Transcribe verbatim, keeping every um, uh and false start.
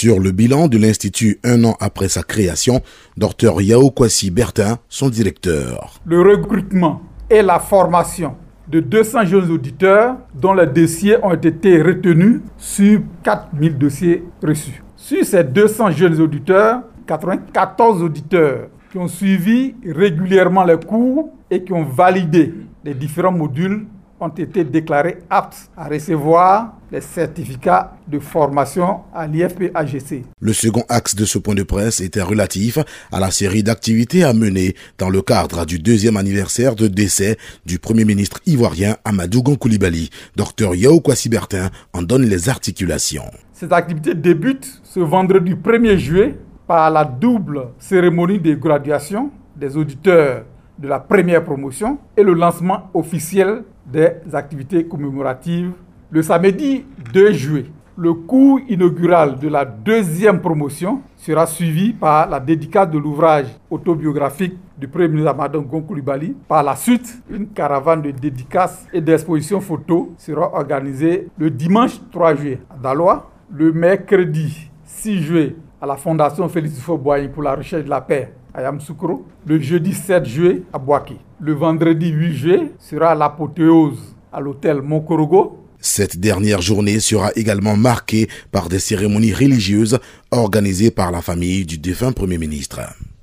Sur le bilan de l'Institut un an après sa création, docteur Yao Kwasi Bertin, son directeur. Le recrutement et la formation de deux cents jeunes auditeurs dont les dossiers ont été retenus sur quatre mille dossiers reçus. Sur ces deux cents jeunes auditeurs, quatre-vingt-quatorze auditeurs qui ont suivi régulièrement les cours et qui ont validé les différents modules ont été déclarés aptes à recevoir les certificats de formation à l'I F P A G C. Le second axe de ce point de presse était relatif à la série d'activités à mener dans le cadre du deuxième anniversaire de décès du Premier ministre ivoirien Amadou Gon Coulibaly. docteur Yao Kwasi Bertin en donne les articulations. Cette activité débute ce vendredi premier juillet par la double cérémonie de graduation des auditeurs de la première promotion et le lancement officiel des activités commémoratives. Le samedi deux juillet, le cours inaugural de la deuxième promotion sera suivi par la dédicace de l'ouvrage autobiographique du Premier ministre Amadou Gon Coulibaly. Par la suite, une caravane de dédicaces et d'expositions photos sera organisée le dimanche trois juillet à Daloa, le mercredi six juillet à la Fondation Félix Houphouët-Boigny pour la recherche de la paix à Yamoussoukro, le jeudi sept juillet à Bouaké. Le vendredi huit juillet sera l'apothéose à l'hôtel Monkorogo. Cette dernière journée sera également marquée par des cérémonies religieuses organisées par la famille du défunt Premier ministre.